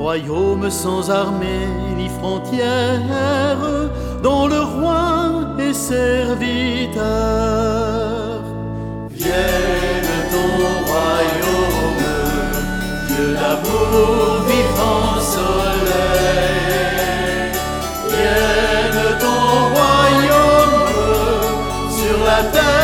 royaume sans armée ni frontières, dont le roi est serviteur. Vienne ton royaume, Dieu d'amour, vivant soleil. Vienne ton royaume sur la terre.